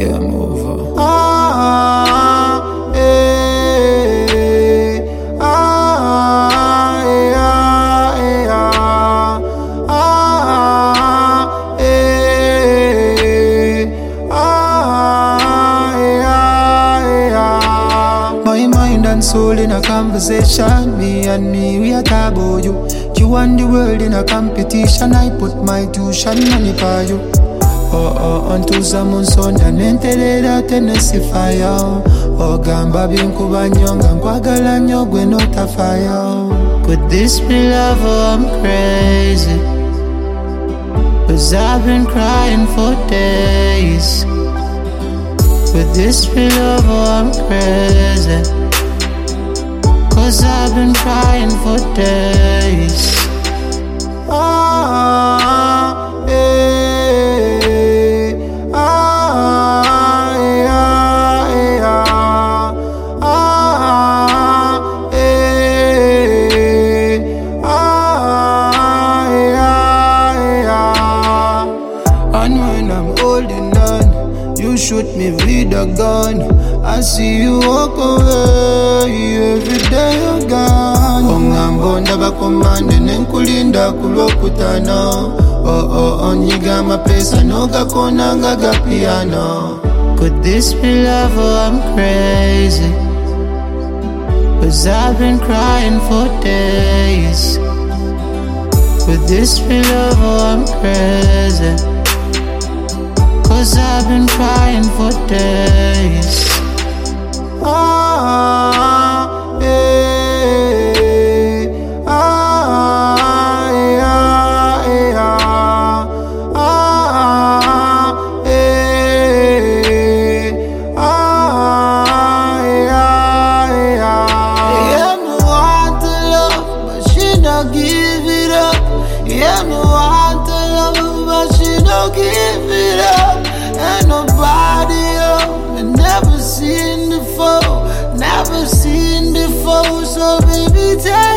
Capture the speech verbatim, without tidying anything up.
game over. Ah, eh, ah, eh, ah, eh, ah, ah, eh, ah, eh, ah, ah. My mind and soul in a conversation, me and me, we are talk about you. You and the world in a competition, I put my tuition money for you. Oh oh, unto someone son and entereda Tennessee fire. Oh gamba binkuba nyonga nkwagala nnyo gwe nota fire. Could this be love or I'm crazy? Cause I've been crying for days. Could this be love or I'm crazy? Cause I've been crying for days. Ah, eh, ah, eh, ah, ah, eh, ah, ah. And when I'm holding on, you shoot me with a gun. I see you walk away every day you're gone. Ongambo ndabakomande nenkulinda kulokutana. Oh oh oh nyiga mapesa noga kona ngaga piano. Could this be love or I'm crazy? Cause I've been crying for days. Could this be love or I'm crazy? Cause I've been crying for days. Ah, eh, ah, eh, ah, eh, ah, eh, ah, eh, ah. Yeah, me want to love, but she don't give it up. Yeah, me want to love, but she don't give it up. Ain't nobody else, me never seen before, never seen before. So baby, tell